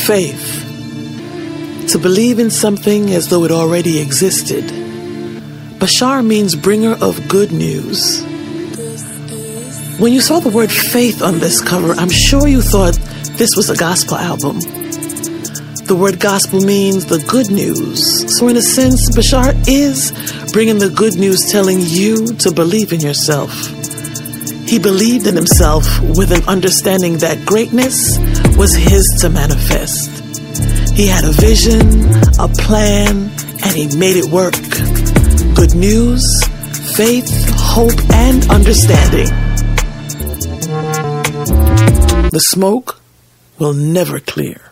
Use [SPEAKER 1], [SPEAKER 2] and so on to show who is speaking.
[SPEAKER 1] Faith. To believe in something as though it already existed. Bashar means bringer of good news. When you saw the word faith on this cover, I'm sure you thought this was a gospel album. The word gospel means the good news. So in a sense, Bashar is bringing the good news, telling you to believe in yourself. He believed in himself with an understanding that greatness was his to manifest. He had a vision, a plan, and he made it work. Good news, faith, hope, and understanding. The smoke will never clear.